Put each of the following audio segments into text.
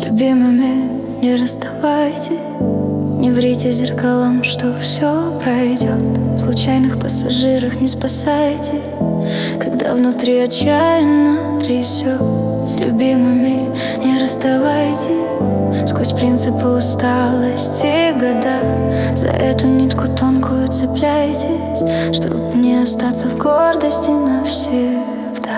любимыми не расставайте, не врите зеркалам, что все пройдет. В случайных пассажирах не спасайте, когда внутри отчаянно трясет. С любимыми не расставайте, сквозь принципы усталости года. За эту нитку тонкую цепляйтесь, чтоб не остаться в гордости навсегда.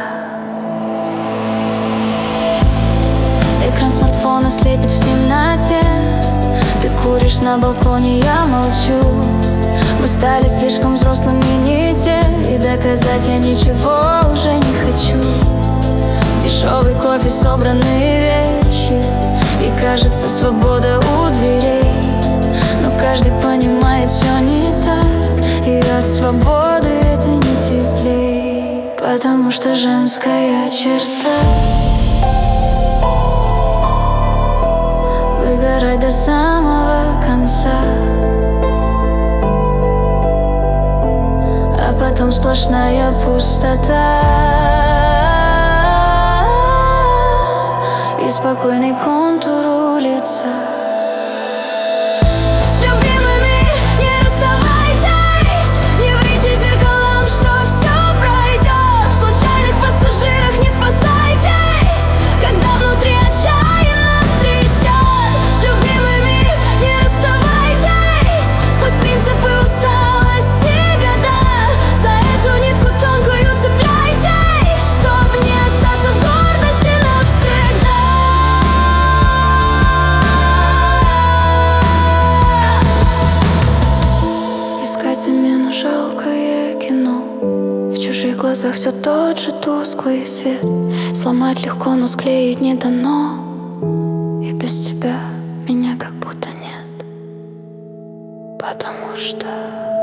Экран смартфона слепит в темноте. Ты куришь на балконе, я молчу. Мы стали слишком взрослыми, не те, и доказать я ничего уже не хочу. Дешевый кофе, собранные вещи, и кажется, свобода у дверей. Но каждый понимает, все не так, и от свободы это не теплей. Потому что женская черта выгорать до самого конца, а потом сплошная пустота и спокойный контур лица. С любимыми не расставайтесь, не врите зеркалам, что все пройдет. В случайных пассажирах не спасайтесь, когда внутри отчаянно трясет. С любимыми не расставайтесь, сквозь принципы усталости года. За эту нитку тонкую цепляйтесь, чтоб не остаться в гордости навсегда. Искать замену жалкое кино, в чужих глазах все тот же тусклый свет. Сломать легко, но склеить не дано, и без тебя меня как будто нет. Потому что